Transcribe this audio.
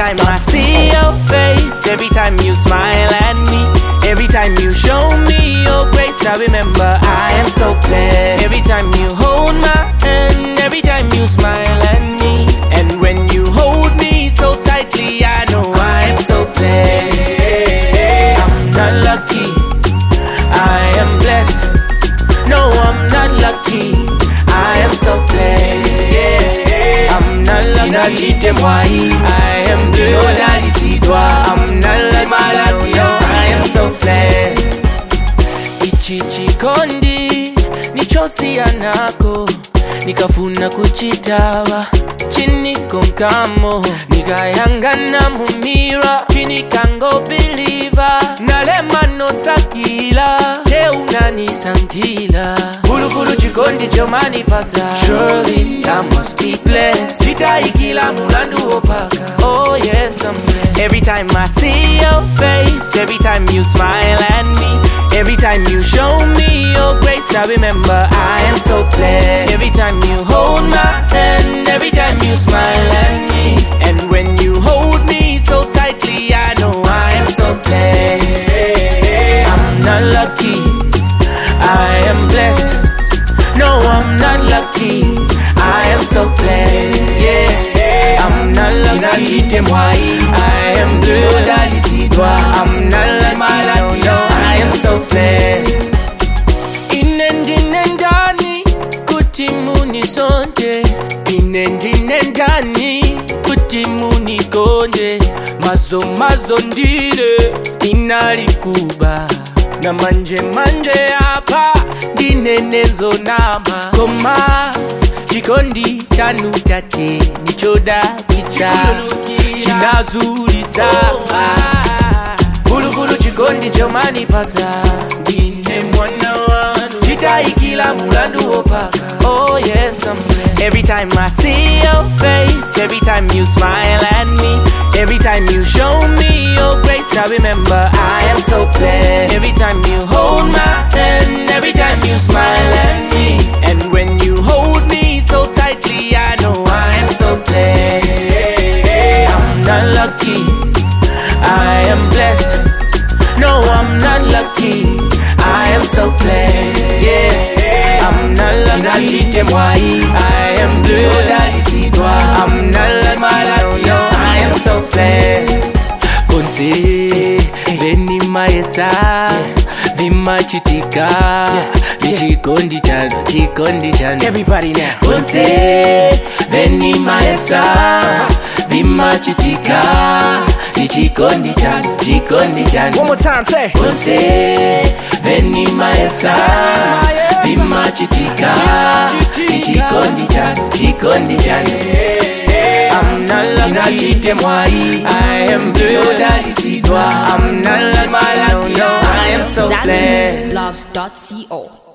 time I see your face, every time you smile at me, every time you show me your grace, I remember I am so blessed. Every time you hold my hand, every time you smile at me, and when you hold me so tightly, I know I am so blessed. I'm not lucky, I am blessed. No, I'm not lucky, I am so blessed. Yeah, I'm not lucky, I am blessed. I'm not lucky, I am so blessed. Ichi chikondi nichosia nako, nikafuna kuchitawa chini konkamo, nikayangana mumira chini kango believer, nalema no sakila che unanisankila bulukulu chikondi chomani pasa. Surely I must be blessed, chitaikila mulandu opaka. Oh yes, I'm blessed. Every time I see your face, every time you smile at me, every time you show me your grace, I remember I am so blessed. Every time you hold my hand, every time you smile at me, and when you hold me so tightly, I know I am so blessed. I'm not lucky, I am blessed. No, I'm not lucky, I am so blessed. Yeah, I'm not lucky, I am blessed. I'm not lucky, no, I am so blessed. Inendinendani kutimuni sonte, inendinendani kutimuni konde, mazo ndile inalikuba na manje hapa ndinenezo nama koma chikondi chanu tate nichoda kisa chinazulisa bulukulu chikondi chomani pasa ndine mwana wanu chitaikila mulandu opaka. Oh yes, I'm blessed. Every time I see your face, every time you smile at me, every time you show me your grace, I remember I am so blessed. Every time you hold my hand, every time you smile at me, and when you hold me so tightly, I know I am so blessed. I'm not lucky, I am blessed. No, I'm not lucky, I am so blessed. Yeah, I'm not lucky, I am blessed. I'm not lucky, no, I am so blessed. Fonse, veni maesa, vima chitika, chikondi chano. Everybody now. Fonse, veni maesa, vima chitika, chikondi chano. One more time, say. Fonse, veni maesa, vima chitika, chikondi chano. I'm not lucky, I am blessed. I'm not lucky, no, I am so blessed. ZaluMusicBlog.co